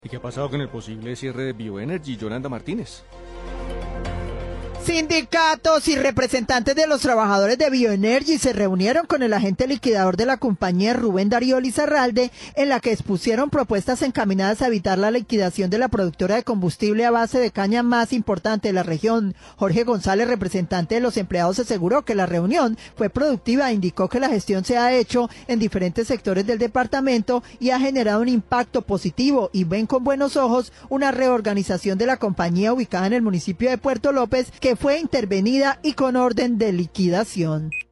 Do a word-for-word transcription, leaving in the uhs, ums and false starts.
¿Y qué ha pasado con el posible cierre de Bioenergy, Yolanda Martínez? Sindicatos y representantes de los trabajadores de Bioenergy se reunieron con el agente liquidador de la compañía, Rubén Darío Lizarralde, en la que expusieron propuestas encaminadas a evitar la liquidación de la productora de combustible a base de caña más importante de la región. Jorge González, representante de los empleados, aseguró que la reunión fue productiva e indicó que la gestión se ha hecho en diferentes sectores del departamento y ha generado un impacto positivo y ven con buenos ojos una reorganización de la compañía ubicada en el municipio de Puerto López, que fue intervenida y con orden de liquidación.